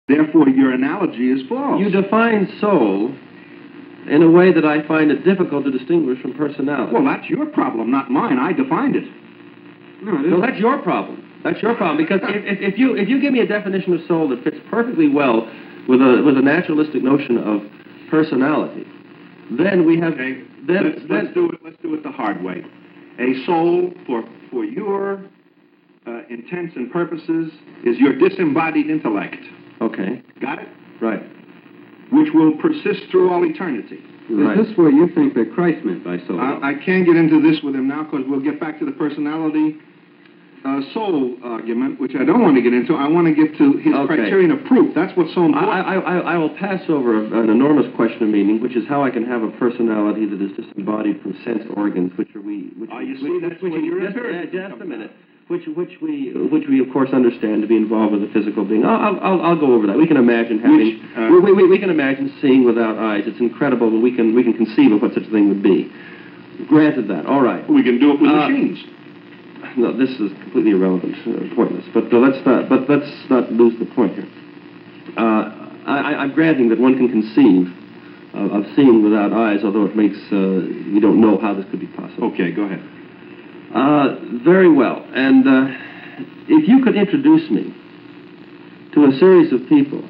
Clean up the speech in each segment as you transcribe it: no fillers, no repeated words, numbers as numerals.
Therefore, your analogy is false. You define soul in a way that I find it difficult to distinguish from personality. Well, that's your problem, not mine. I defined it. No, that's your problem. That's your problem, because if you give me a definition of soul that fits perfectly well with a naturalistic notion of personality, then we have... Okay. Let's do it the hard way. A soul, for your intents and purposes, is your disembodied intellect. Okay. Got it? Right. Which will persist through all eternity. Right. Is this what you think that Christ meant by soul? I can't get into this with him now because we'll get back to the personality soul argument, which I don't want to get into. I want to get to his criterion of proof. That's what's so important. I will pass over an enormous question of meaning, which is how I can have a personality that is disembodied from sense organs, which are we... you see, that's where you're just a minute. Which we of course understand to be involved with a physical being. I'll go over that. We can imagine having we can imagine seeing without eyes. It's incredible, but we can conceive of what such a thing would be. Granted that. All right. We can do it with machines. No, this is completely irrelevant, pointless. But let's not lose the point here. I'm granting that one can conceive of seeing without eyes, although it makes we don't know how this could be possible. Okay, go ahead. Very well. And if you could introduce me to a series of people,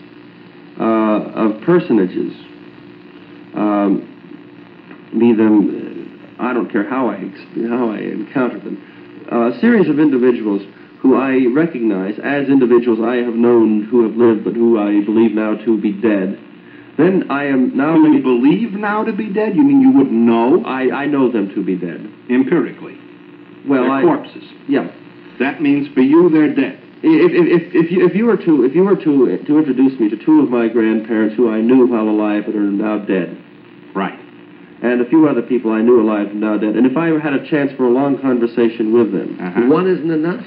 of personages, be them, I don't care how I encounter them, a series of individuals who I recognize as individuals I have known who have lived, but who I believe now to be dead, then I am now... You believe now to be dead? You mean you wouldn't know? I know them to be dead. Empirically? Well, they're corpses. Yeah. That means for you they're dead. If you were to introduce me to two of my grandparents who I knew while alive but are now dead, right, and a few other people I knew alive and now dead, and if I had a chance for a long conversation with them, one isn't enough.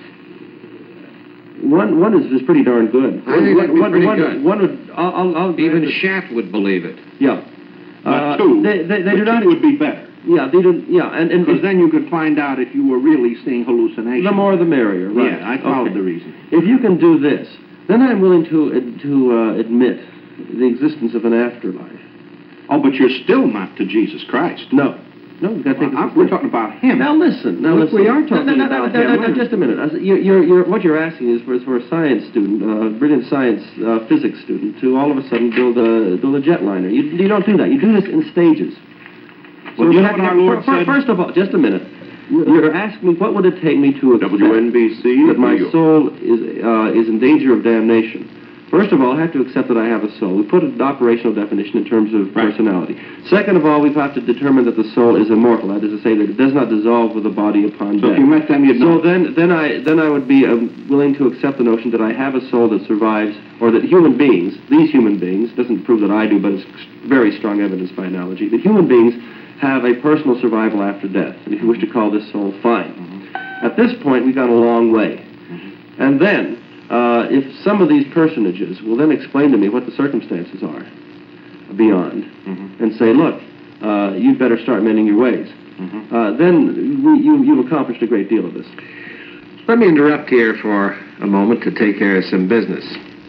One is pretty darn good. I think that'd be pretty good. One would. I'll even Shaft would believe it. Yeah. Two. They do not. Two would be better. Yeah, they don't. Yeah, and because then you could find out if you were really seeing hallucinations. The more the merrier, right? Yeah, I followed the reason. If you can do this, then I'm willing to admit the existence of an afterlife. Oh, but you're still not to Jesus Christ. No, we've got to take we're talking about him. Now listen. We are talking about him. Just a minute. What you're asking is for a science student, a brilliant science physics student, to all of a sudden build a jetliner. You don't do that. You do this in stages. Well, you know what our Lord said? First of all, just a minute. You're asking me what would it take me to accept WNBC that my soul is in danger of damnation. First of all, I have to accept that I have a soul. We put an operational definition in terms of personality. Second of all, we have to determine that the soul is immortal. That is to say that it does not dissolve with the body upon death. So if you met them, you'd know. So then I would be willing to accept the notion that I have a soul that survives, or that human beings, these human beings, doesn't prove that I do, but it's very strong evidence by analogy, that human beings have a personal survival after death. And if you wish to call this soul, fine. At this point, we've gone a long way. And then, if some of these personages will then explain to me what the circumstances are beyond, and say, look, you'd better start mending your ways, then you've accomplished a great deal of this. Let me interrupt here for a moment to take care of some business.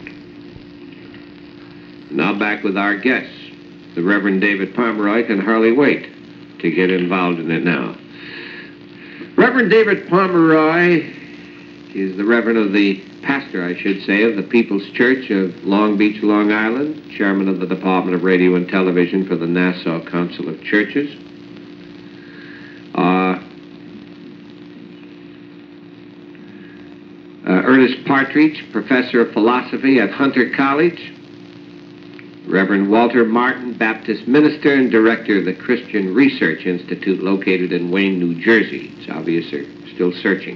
Now back with our guests, the Reverend David Pomeroy and Harley Waite, to get involved in it now. Reverend David Pomeroy is the Reverend of the pastor, I should say, of the People's Church of Long Beach, Long Island, chairman of the Department of Radio and Television for the Nassau Council of Churches. Ernest Partridge, professor of philosophy at Hunter College. Reverend Walter Martin, Baptist minister and director of the Christian Research Institute located in Wayne, New Jersey. It's obvious they're still searching.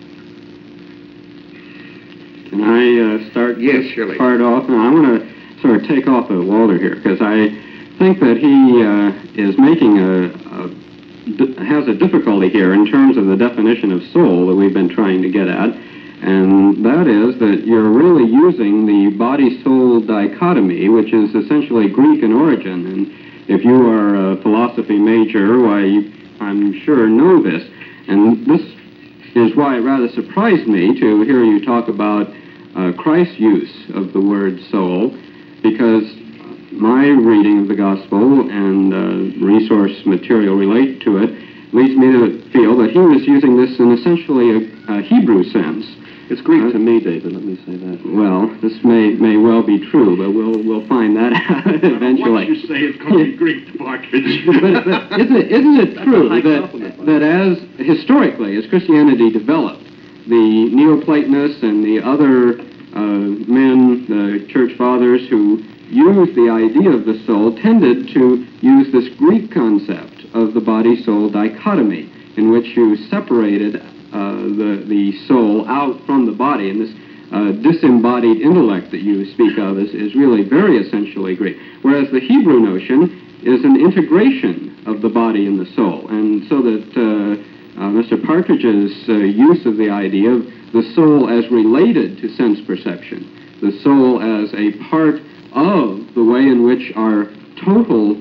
Can I start yes, surely. Part off? Now, I want to sort of take off of Walter here, because I think that he is making has a difficulty here in terms of the definition of soul that we've been trying to get at. And that is that you're really using the body-soul dichotomy, which is essentially Greek in origin. And if you are a philosophy major, why, I'm sure know this. And this is why it rather surprised me to hear you talk about Christ's use of the word soul, because my reading of the gospel and resource material related to it leads me to feel that he was using this in essentially a Hebrew sense. It's Greek to me, David, let me say that. Well, this may well be true, but we'll find that out eventually. What you say is going to be Greek, Partridge. but isn't it true that as historically, as Christianity developed, the Neoplatonists and the other men, the church fathers who used the idea of the soul, tended to use this Greek concept of the body-soul dichotomy, in which you separated the soul out from the body, and this disembodied intellect that you speak of is really very essentially Greek, whereas the Hebrew notion is an integration of the body and the soul, and so that Mr. Partridge's use of the idea of the soul as related to sense perception, the soul as a part of the way in which our total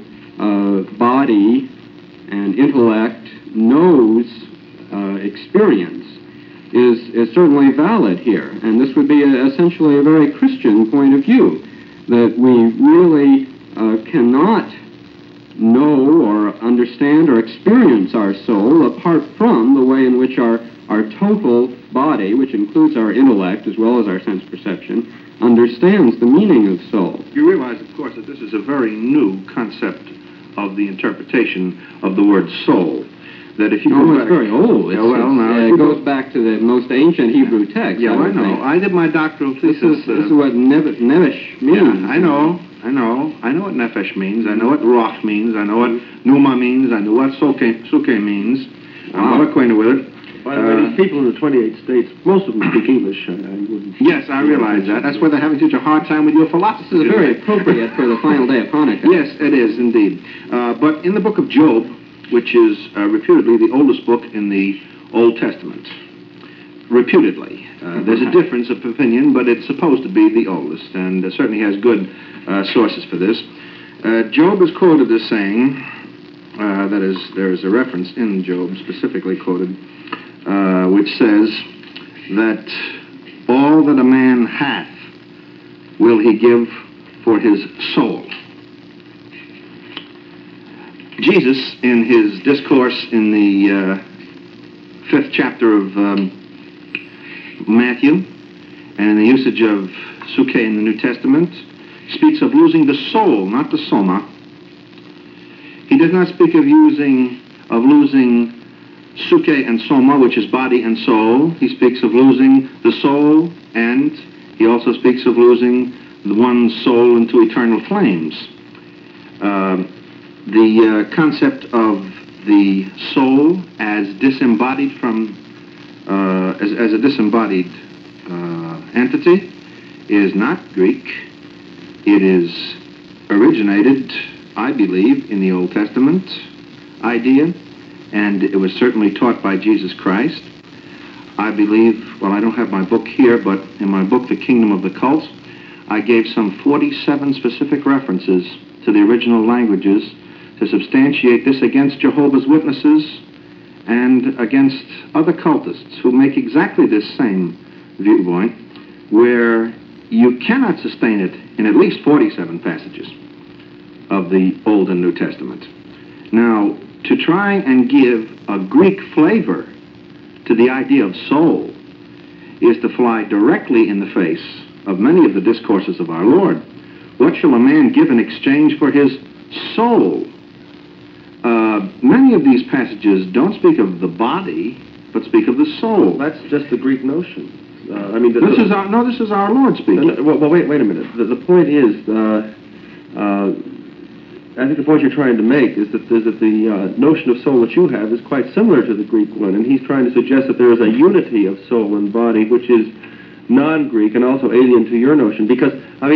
body and intellect knows experience is certainly valid here. And this would be essentially a very Christian point of view, that we really cannot know or understand or experience our soul apart from the way in which our total body, which includes our intellect as well as our sense perception, understands the meaning of soul. You realize, of course, that this is a very new concept of the interpretation of the word soul. That if you go back, it's very old. It goes back to the most ancient Hebrew text. Yeah, I know. I did my doctoral thesis. This is what nevesh means. Yeah, I know what nefesh means. I know what roch means. I know what pneuma means. I know what suke means. I'm well acquainted with it. By the way, these people in the 28 states, most of them speak English. Yes, I realize that. That's why they're having such a hard time with your philosophy. This is very appropriate for the final day of Hanukkah. Yes, it is indeed. But in the book of Job, which is reputedly the oldest book in the Old Testament, reputedly, there's a difference of opinion, but it's supposed to be the oldest, and certainly has good sources for this. Job is quoted as saying, that is, there is a reference in Job specifically quoted, which says that all that a man hath will he give for his soul. Jesus, in his discourse in the 5th chapter of Matthew, and in the usage of suke in the New Testament, speaks of losing the soul, not the soma. He does not speak of losing suke and soma, which is body and soul. He speaks of losing the soul, and he also speaks of losing the one soul into eternal flames. The concept of the soul as disembodied from, as a disembodied entity is not Greek. It is originated, I believe, in the Old Testament idea, and it was certainly taught by Jesus Christ. I believe, well, I don't have my book here, but in my book, The Kingdom of the Cults, I gave some 47 specific references to the original languages to substantiate this against Jehovah's Witnesses and against other cultists who make exactly this same viewpoint, where you cannot sustain it in at least 47 passages of the Old and New Testament. Now, to try and give a Greek flavor to the idea of soul is to fly directly in the face of many of the discourses of our Lord. What shall a man give in exchange for his soul? Many of these passages don't speak of the body, but speak of the soul. That's just the Greek notion. This is our Lord speaking. Well, wait a minute. The point is, I think the point you're trying to make is that the notion of soul that you have is quite similar to the Greek one, and he's trying to suggest that there is a unity of soul and body which is non-Greek and also alien to your notion. Because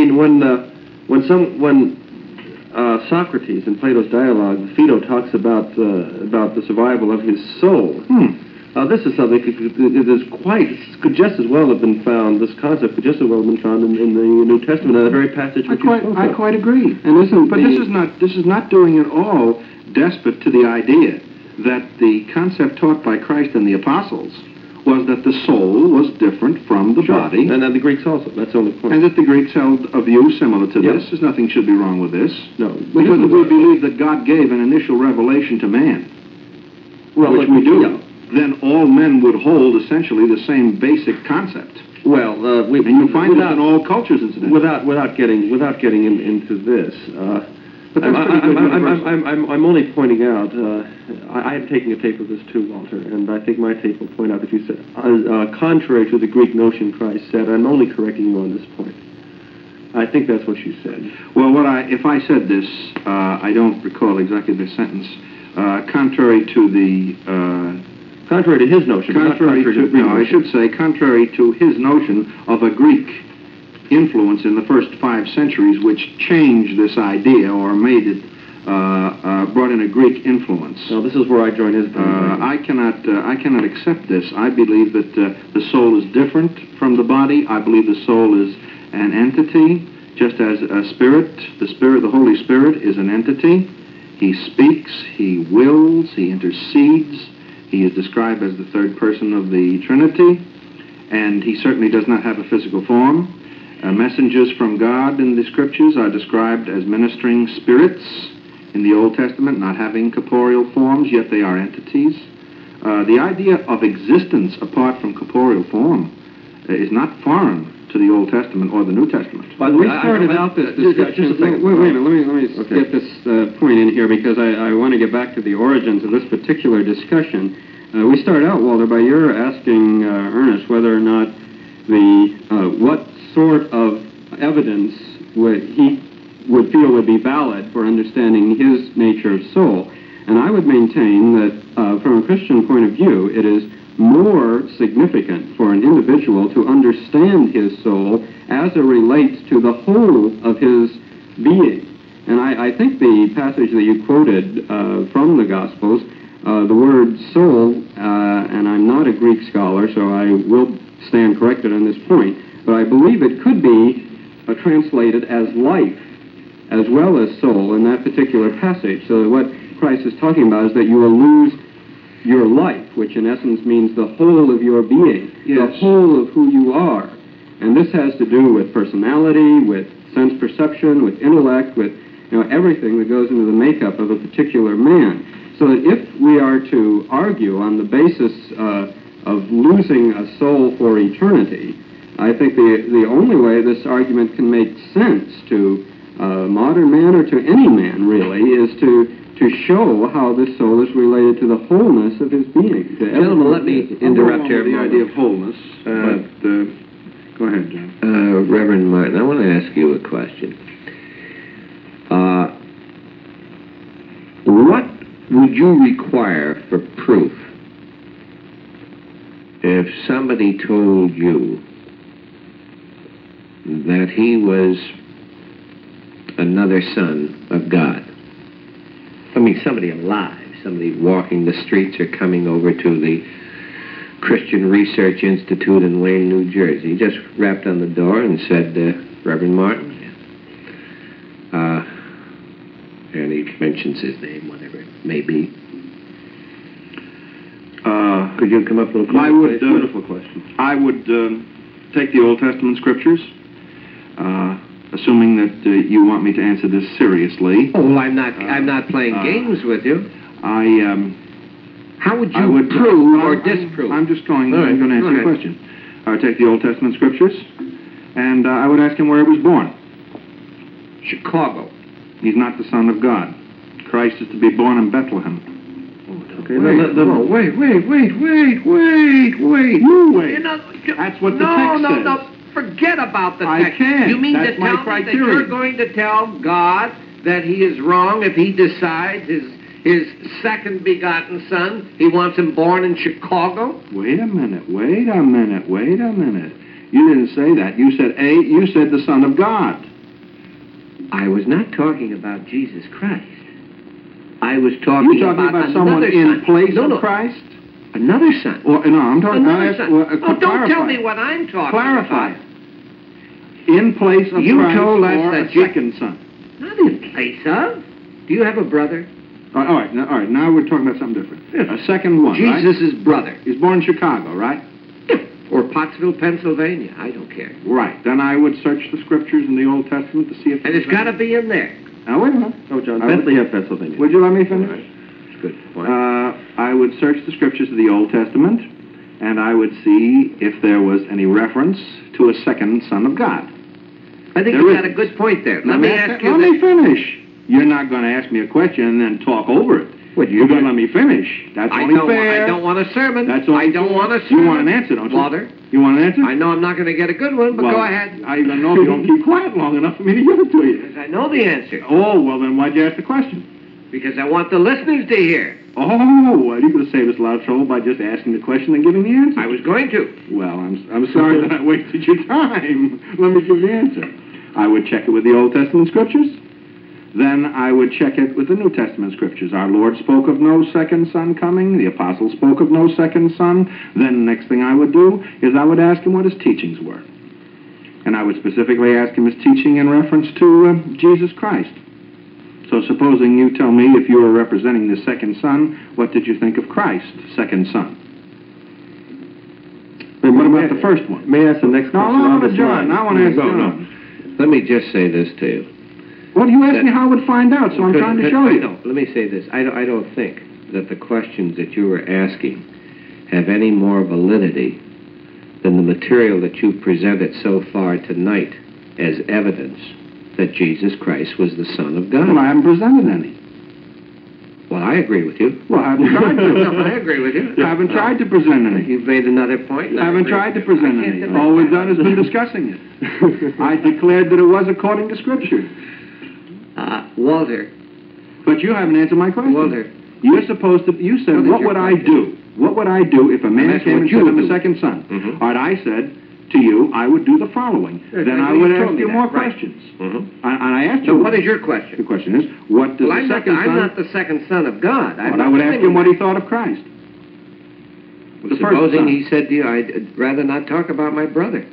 when Socrates in Plato's dialogue, Phaedo talks about the survival of his soul. This is something that could just as well have been found. This concept could just as well have been found in the New Testament, in the very passage which you spoke of. I quite agree. This is not doing at all despot to the idea that the concept taught by Christ and the apostles was that the soul was different from the body, And then the Greeks also. That's the only point. and that the Greeks held a view similar to Yep. this. There's nothing should be wrong with this. No. Because we believe that God gave an initial revelation to man, Well, which we do, yeah. then all men would hold essentially the same basic concept. Well, And you find this in all cultures, incidentally. without getting into this. But that's pretty good universal. I'm only pointing out. I am taking a tape of this too, Walter, and I think my tape will point out that you said, contrary to the Greek notion Christ said. I'm only correcting you on this point. I think that's what you said. Well, if I said this, I don't recall exactly the sentence. Contrary to the Contrary to his notion. but not contrary contrary to the Greek no, I notion. should say contrary to his notion of a Greek influence in the first 5 centuries, which changed this idea or made it brought in a Greek influence. Now, this is where I join his. I cannot accept this. I believe that the soul is different from the body. I believe the soul is an entity, just as a spirit. The Holy Spirit, is an entity. He speaks, he wills, he intercedes. He is described as the third person of the Trinity, and he certainly does not have a physical form. Messengers from God in the Scriptures are described as ministering spirits in the Old Testament, not having corporeal forms, yet they are entities. The idea of existence apart from corporeal form is not foreign to the Old Testament or the New Testament. But we started out this discussion. Just a second. Wait a minute. Let me get this point in here because I want to get back to the origins of this particular discussion. We start out, Walter, by your asking Ernest whether or not what sort of evidence he would feel would be valid for understanding his nature of soul. And I would maintain that from a Christian point of view, it is more significant for an individual to understand his soul as it relates to the whole of his being. And I think the passage that you quoted from the Gospels, the word soul, and I'm not a Greek scholar, so I will stand corrected on this point, but I believe it could be translated as life as well as soul in that particular passage. So what Christ is talking about is that you will lose your life, which in essence means the whole of your being, the whole of who you are. And this has to do with personality, with sense perception, with intellect, with everything that goes into the makeup of a particular man. So that if we are to argue on the basis of losing a soul for eternity, I think the only way this argument can make sense to a modern man or to any man, really, is to show how this soul is related to the wholeness of his being. Gentlemen, let me interrupt here. The idea of wholeness, but go ahead, John. Reverend Martin, I want to ask you a question. What would you require for proof if somebody told you that he was another son of God? I mean, somebody alive, somebody walking the streets or coming over to the Christian Research Institute in Wayne, New Jersey. He just rapped on the door and said, Reverend Martin. And he mentions his name, whatever it may be. Could you come up with a I would, beautiful question. I would take the Old Testament Scriptures, assuming that you want me to answer this seriously. Oh, well, I'm not playing games with you. How would you prove or disprove? I'm just going. All right, I'm going to answer your question. I would take the Old Testament Scriptures, and I would ask him where he was born. Chicago. He's not the Son of God. Christ is to be born in Bethlehem. Okay, Wait. You wait. That's what the text says. No. Forget about the I text. can't. You mean That's to my tell me that criteria. you're going to tell God that he is wrong if he decides his second begotten son, he wants him born in Chicago? Wait a minute. You didn't say that. You said the Son of God. I was not talking about Jesus Christ. I was talking, You're talking about someone another in son. place No. of Christ? Another son. Well, no, I'm talking Another son. Don't clarify. tell me what I'm talking Clarify. about. In place of You Christ told us or that a second son. Not in place of. Do you have a brother? All right. Now we're talking about something different. Yes. A second one, right? Jesus' brother. He's born in Chicago, right? Or Pottsville, Pennsylvania. I don't care. Right. Then I would search the scriptures in the Old Testament to see if... And it's got to be in there. Now, wait a minute. Oh, John, I would- Bethlehem, Pennsylvania. Would you let me finish? Right. That's a good point. I would search the scriptures of the Old Testament, and I would see if there was any reference to a second Son of God. I think there you got a is. good point there. Let me ask you Let me this. finish. You're not going to ask me a question and then talk over it. Would you? You're going to let me finish. That's I only don't, fair. I don't want a sermon. That's only I don't fair. want a sermon. You want an answer, don't you? Walter, You want an answer? I know I'm not going to get a good one, but Well, go ahead. I don't know if you don't keep quiet long enough for me to give it to you. Because I know the answer. Oh, well, then why'd you ask the question? Because I want the listeners to hear. Oh, well, you could have saved us a lot of trouble by just asking the question and giving the answer. I was going to. Well, I'm sorry that I wasted your time. Let me give the answer. I would check it with the Old Testament scriptures. Then I would check it with the New Testament scriptures. Our Lord spoke of no second son coming. The apostles spoke of no second son. Then the next thing I would do is I would ask him what his teachings were. And I would specifically ask him his teaching in reference to Jesus Christ. So supposing you tell me if you were representing the second son, what did you think of Christ, second son? And what about the first one? May I ask the next question? No, on no, this John. line? I want to ask No, John. no. Let me just say this to you. Well, you asked me how I would find out, so I'm trying to show I you. know. Let me say this. I don't think that the questions that you were asking have any more validity than the material that you presented so far tonight as evidence that Jesus Christ was the Son of God. Well, I haven't presented any. Well, I agree with you. Well, I haven't tried to. No, I agree with you. I haven't tried to present any. You've made another point. and I haven't agree tried to with you. present I can't any. deny All we've that. done is been discussing it. I declared that it was according to Scripture. Walter, But you haven't answered my question. Walter. You're supposed to... You said, What is what your would I question? do? What would I do if a man asking came what and you said, would I'm a do. second son? Mhm. All right, I said to you, I would do the following. Yes, Then I I know would you told ask me you that, more right. questions. Mm-hmm. And I asked So you... what is your The question? question is, what does Well, the second I'm son... not the second son of God. Well, I would ask him what he thought of Christ. The first Supposing son. he said to you, I'd rather not talk about my brother.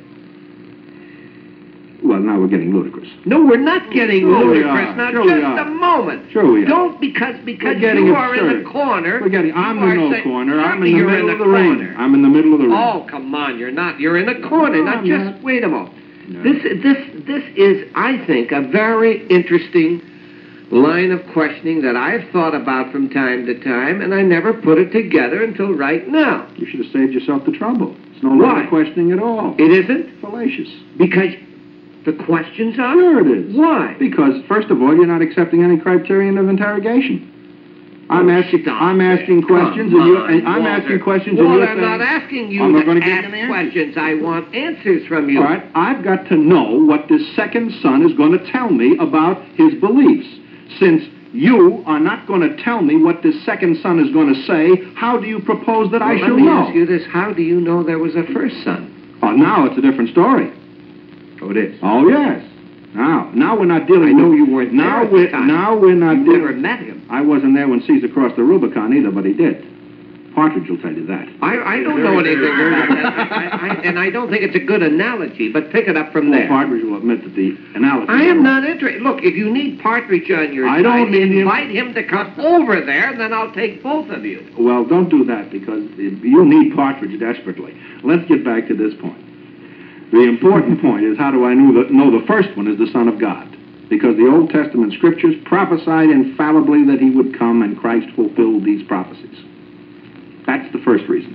Well, now we're getting ludicrous. No, we're not getting Sure we ludicrous. are. Now, Sure we just are. a moment. Sure we are. Don't, because We're getting you are in absurd. the corner. We're getting... I'm you in are no saying- corner. I'm Certainly in the you're middle of the corner. ring. I'm in the middle of the ring. Oh, come on, you're not. You're in a corner. No, Now, I'm just not. wait a moment. No. This is, I think, a very interesting line of questioning that I've thought about from time to time, and I never put it together until right now. You should have saved yourself the trouble. It's no Why? longer questioning at all. It isn't? Fallacious. Because the questions are? Sure it is. Why? Because, first of all, you're not accepting any criterion of interrogation. I'm asking questions, and I'm asking questions, and Well, you're I'm saying... not asking you I'm not to gonna give you ask any answers. questions. I want answers from you. All right, I've got to know what this second son is going to tell me about his beliefs. Since you are not going to tell me what this second son is going to say, how do you propose that I Well, shall let me know? ask you this. How do you know there was a first son? Oh, now it's a different story. Oh, it is. Oh, yes. Now we're not dealing I know with... you weren't now there at we're, the time. Now we're not You dealing... never met him. I wasn't there when Caesar crossed the Rubicon either, but he did. Partridge will tell you that. I don't know anything about that. And I don't think it's a good analogy, but pick it up from Well, there. Partridge will admit that the analogy... I am not interested. Look, if you need Partridge on your I don't side, need him. invite him to come over there, and then I'll take both of you. Well, don't do that, because you need Partridge desperately. Let's get back to this point. The important point is, how do I know the first one is the Son of God? Because the Old Testament scriptures prophesied infallibly that he would come, and Christ fulfilled these prophecies. That's the first reason.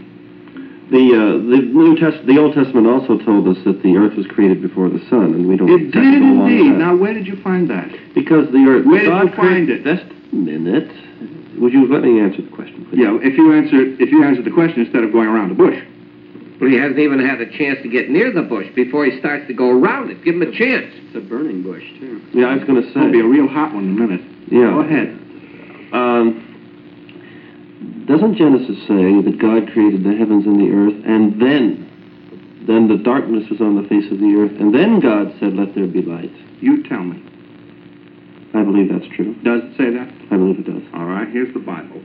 The Old Testament also told us that the earth was created before the sun, and we don't... It exactly did go along with indeed. that. Now, where did you find that? Because the earth... Where did God you find it? Just a minute. Would you let me answer the question, please? Yeah, if you answer the question instead of going around the bush. Well, he hasn't even had a chance to get near the bush before he starts to go around it. Give him a chance. It's a burning bush, too. Yeah, I was going to say... It'll be a real hot one in a minute. Yeah. Go ahead. Doesn't Genesis say that God created the heavens and the earth, and then the darkness was on the face of the earth, and then God said, let there be light? You tell me. I believe that's true. Does it say that? I believe it does. All right, here's the Bible.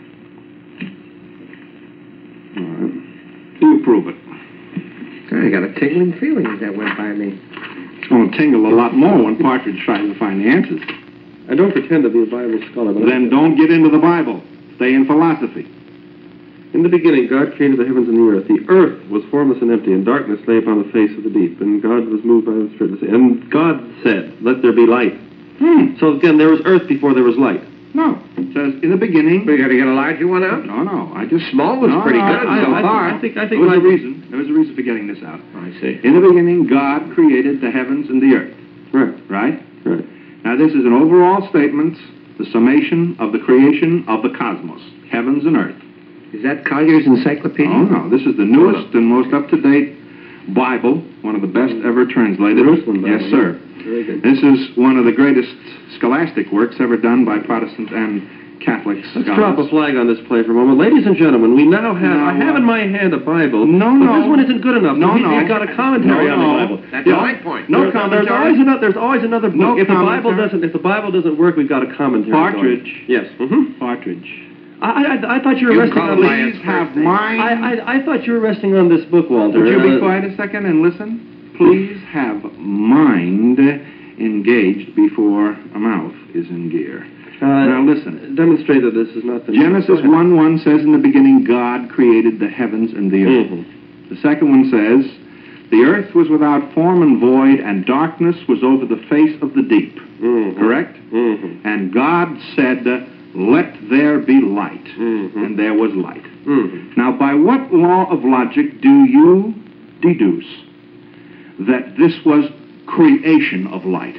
All right. You prove it. I got a tingling feeling as that went by me. It's going to tingle a lot more when Partridge tries to find the answers. I don't pretend to be a Bible scholar, but Then don't get into the Bible. Stay in philosophy. In the beginning, God created the heavens and the earth. The earth was formless and empty, and darkness lay upon the face of the deep. And God was moved by the Spirit. And God said, "Let there be light." So again, there was earth before there was light. No. It says, in the beginning... We got to get a larger one out? No. I just... Small was pretty good so far. I think There was a reason. There was a reason for getting this out. I see. In the beginning, God created the heavens and the earth. Right. Right? Right. Now, this is an overall statement, the summation of the creation of the cosmos, heavens and earth. Is that Collier's Encyclopedia? Oh, no. This is the newest and most up-to-date Bible, one of the best ever translated. Jerusalem Bible, Yes, sir. Very good. This is one of the greatest scholastic works ever done by Protestant and Catholic Let's scholars. drop a flag on this play for a moment. Ladies and gentlemen, we now have, I have in my hand a Bible. No, but no. this one isn't good enough. No, no. We've got a commentary on the Bible. That's my point. No There's commentary. There's always another book. No if the Bible commentary. doesn't work, we've got a commentary. Partridge. going. Yes. Mm-hmm. Partridge. I thought you were You resting call on him by this. his Please have first name. mind... I thought you were resting on this book, Walter. Would you be quiet a second and listen? Please have mind engaged before a mouth is in gear. Now listen. Demonstrate that this is not the... Genesis 1:1 says, in the beginning God created the heavens and the earth. Mm-hmm. The second one says, the earth was without form and void, and darkness was over the face of the deep. Mm-hmm. Correct? Mm-hmm. And God said, let there be light. Mm-hmm. And there was light. Mm-hmm. Now, by what law of logic do you deduce that this was creation of light?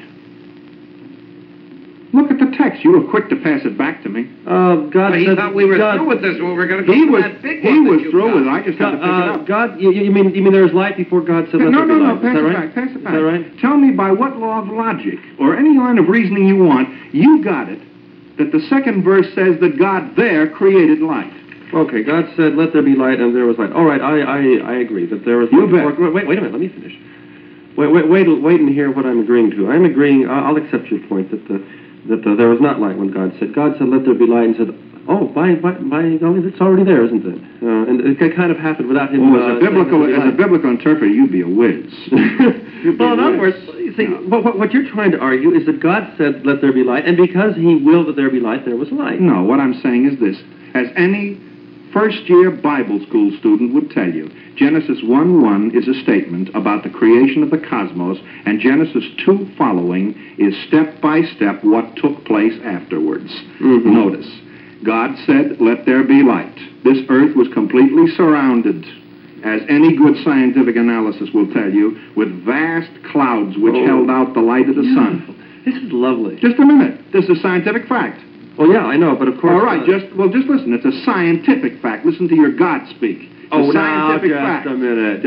Look at the text. You were quick to pass it back to me. God Well, he said... thought we were God, through with this one. We're going to go He to was, that big he one that was you've through got. with it. I just had to pick it up. God, you mean there was light before God said let No, there be light? pass Is that it right? back, pass it back. Is that right? Tell me by what law of logic, or any line of reasoning you want, you got it, that the second verse says that God there created light. Okay, God said, let there be light, and there was light. All right, I agree that there was... You bet. Wait a minute, let me finish. Wait and hear what I'm agreeing to. I'm agreeing, I'll accept your point that there was not light when God said, let there be light, and said, oh, by golly, it's already there, isn't it? And it kind of happened without him... Well, as a biblical interpreter, you'd be a whiz. Well, in other words, you see, what you're trying to argue is that God said, let there be light, and because he willed that there be light, there was light. No, what I'm saying is this. As any first-year Bible school student would tell you, Genesis 1:1 is a statement about the creation of the cosmos, and Genesis 2 following is step-by-step what took place afterwards. Mm-hmm. Notice, God said, let there be light. This earth was completely surrounded, as any good scientific analysis will tell you, with vast clouds which held out the light of the sun. This is lovely. Just a minute. This is scientific fact. Well, yeah, I know, but of course... All right, just listen. It's a scientific fact. Listen to your God speak. Oh, It's a scientific fact. just a minute.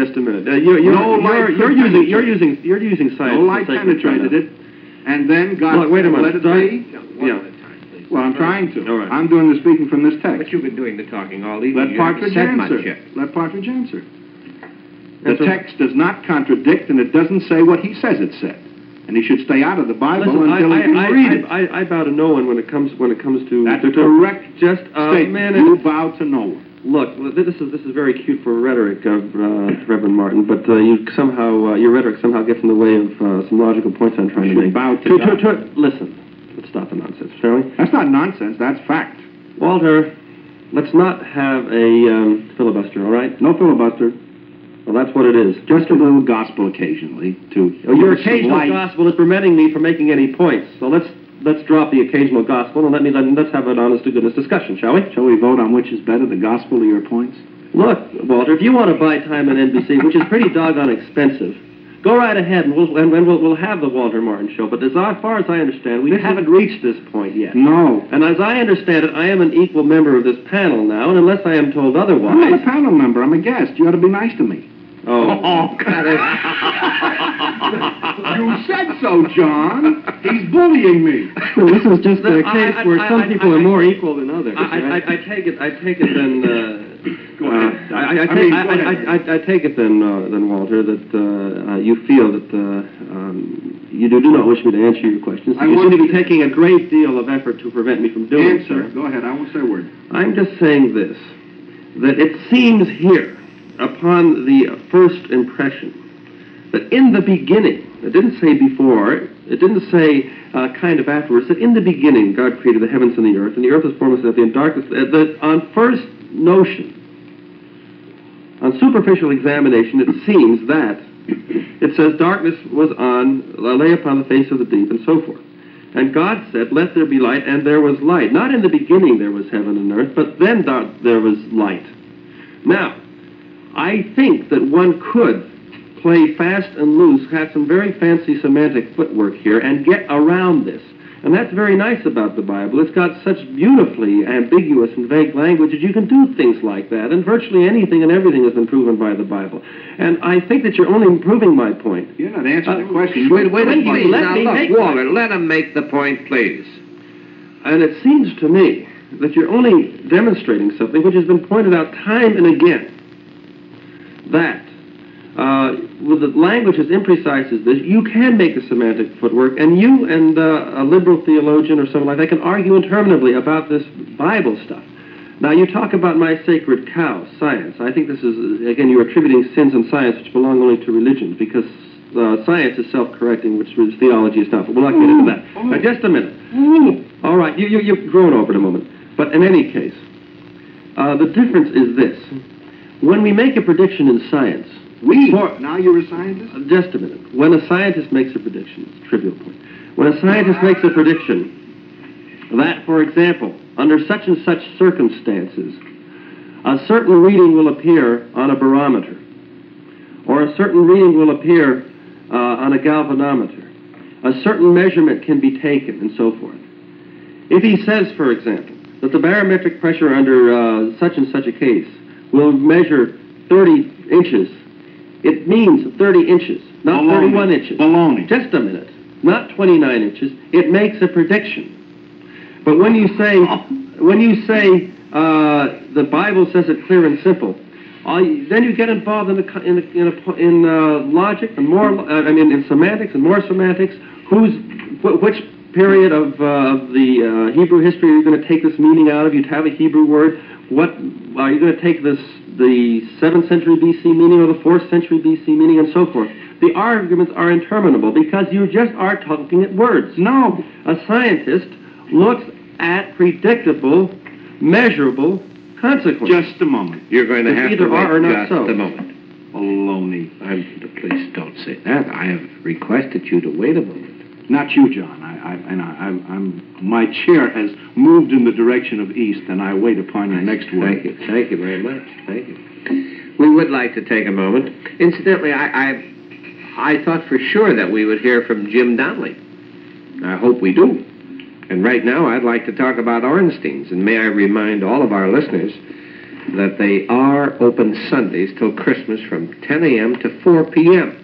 You're using science. No light penetrated it, and then God Look, wait a minute. let it be. One at a time, please. Well, I'm trying to. All right. I'm doing the speaking from this text. But you've been doing the talking all evening. Let You haven't Partridge said much answer. yet. Let Partridge answer. The Answer. text does not contradict, and it doesn't say what he says it said. And he should stay out of the Bible Listen, until he can read it. I bow to no one when it comes to... That's a correct Just a statement. minute. You bow to no one. Look, this is very cute for rhetoric, Reverend Martin, but your rhetoric somehow gets in the way of some logical points I'm trying to should make. bow to God. Listen, let's stop the nonsense, shall we? That's not nonsense. That's fact. Walter, let's not have a filibuster, all right? No filibuster. Well, that's what it is. Just a little gospel occasionally to... Your give us some occasional light. gospel is preventing me from making any points. So let's drop the occasional gospel and let's have an honest-to-goodness discussion, shall we? Shall we vote on which is better, the gospel or your points? Look, Walter, if you want to buy time on NBC, which is pretty doggone expensive, go right ahead and we'll have the Walter Martin show. But as far as I understand, we haven't reached this point yet. No. And as I understand it, I am an equal member of this panel now, and unless I am told I'm not otherwise... a panel member. I'm a guest. You ought to be nice to me. Oh, God. You said so, John. He's bullying me. Well, this is just a case where some people are more equal than others. I take it then. Go ahead. I take it then, Walter, that you feel that you do not wish me to answer your questions. I You want seem to you be taking a great deal of effort to prevent me from doing Answer. so. Go ahead. I won't say a word. I'm just saying this, that it seems here, upon the first impression, that in the beginning, it didn't say before, it didn't say kind of afterwards, that in the beginning God created the heavens and the earth was formless and empty, and darkness, on first notion, On superficial examination, it seems that it says darkness lay upon the face of the deep, and so forth. And God said, let there be light, and there was light. Not in the beginning there was heaven and earth, but then there was light. Now, I think that one could play fast and loose, have some very fancy semantic footwork here, and get around this. And that's very nice about the Bible. It's got such beautifully ambiguous and vague language that you can do things like that, and virtually anything and everything has been proven by the Bible. And I think that you're only proving my point. You're not answering the question. Wait a minute, please, now let me look, Walter, let him make the point, please. And it seems to me that you're only demonstrating something which has been pointed out time and again, that with the language as imprecise as this, you can make a semantic footwork, and you and a liberal theologian or someone like that can argue interminably about this Bible stuff. Now, you talk about my sacred cow, science. I think this is, again, you're attributing sins in science which belong only to religion, because science is self-correcting, which theology is not. But we'll not get into that. Now, just a minute. All right, you've grown over it a moment. But in any case, the difference is this. When we make a prediction in science, now you're a scientist? Just a minute. When a scientist makes a prediction, it's a trivial point. When a scientist makes a prediction that, for example, under such and such circumstances, a certain reading will appear on a barometer, or a certain reading will appear on a galvanometer, a certain measurement can be taken, and so forth. If he says, for example, that the barometric pressure under such and such a case will measure 30 inches, it means 30 inches, not 31 inches. Baloney. Just a minute. Not 29 inches. It makes a prediction. But when you say the Bible says it clear and simple, then you get involved in logic and in semantics and more semantics. Which period of the Hebrew history are you going to take this meaning out of? You'd have a Hebrew word. What are you going to take the 7th century BC meaning or the 4th century BC meaning, and so forth? The arguments are interminable because you just are talking at words. No. A scientist looks at predictable, measurable consequences. Just a moment. You're going to have to either are or wait not just so. a moment. Baloney. Please don't say that. I have requested you to wait a moment. Not you, John. My chair has moved in the direction of east, and I wait upon your next word. Thank you very much. Thank you. We would like to take a moment. Incidentally, I thought for sure that we would hear from Jim Donnelly. I hope we do. And right now, I'd like to talk about Ornsteins. And may I remind all of our listeners that they are open Sundays till Christmas from 10 a.m. to 4 p.m.